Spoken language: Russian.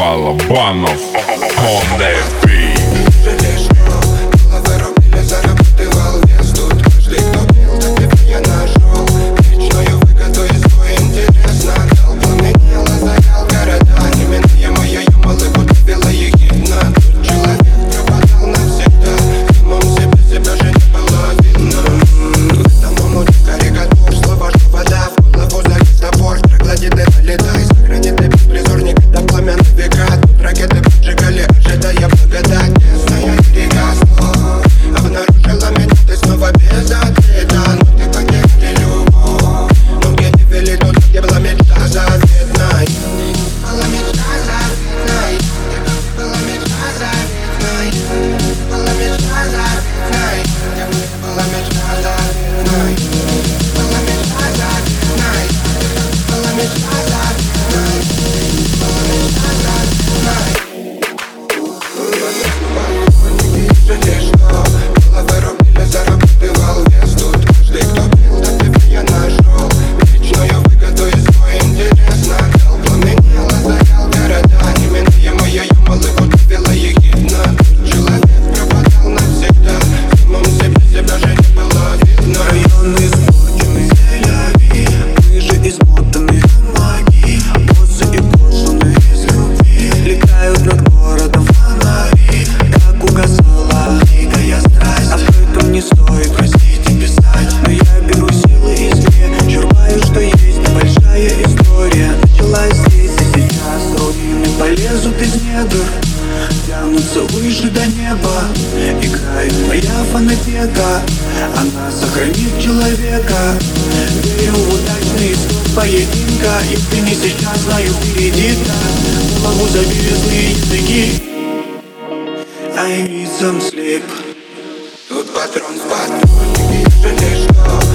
Балабанов on that beat. Головы рубили, зарабатывал вес. Тут каждый, кто пил, так и я нашел вечную выгоду и свой интерес. Надал, пламенел, озарял города. Неменные моей юмолы удивила ехидна. Тут человек пропадал навсегда. Самому себя же не было видно. В этом омуте карикатур, слово, что вода в голову залез топор. Прокладет и налетай, сохранит и беспризорник. Это пламя на века. Тут ракеты поджигали, ожидая благодать. Тесная река слов обнаружила меня, ты снова без ответа. Но ты потеряли любовь. Но где не вели туда, где была мечта заветной. Была мечта заветной. Была мечта заветной. Была мечта заветной. Была мечта заветной. Была мечта заветной. Была мечта заветной. Была мечта заветной. Жалеешь, что головы рубили, зарабатывал вес. Тут каждый, кто пил, так и я нашел вечную выгоду и свой интерес. Надал, пламенел, озарял города. Неменные моей юмолы удивила ехидна. Тут человек пропадал навсегда. Самому себя же не было видно. Район испорченный, Тель-Авив. Мы же измотаны, помоги. Боссы и брошены из любви. Летают над городом фонари. Так угасала дикая страсть. Об этом не стоит просить и писать. Но я беру силы извне. Черпаю, что есть небольшая история. Началась здесь и сейчас. Руины полезут из недр, тянутся выше до неба. Играет моя фонотека, она сохранит человека. Верю в удачный исход поединка. Если не сейчас, знаю, впереди так. Голову забили злые языки. I need some sleep. Тут патрон в патроне. Жалеешь, что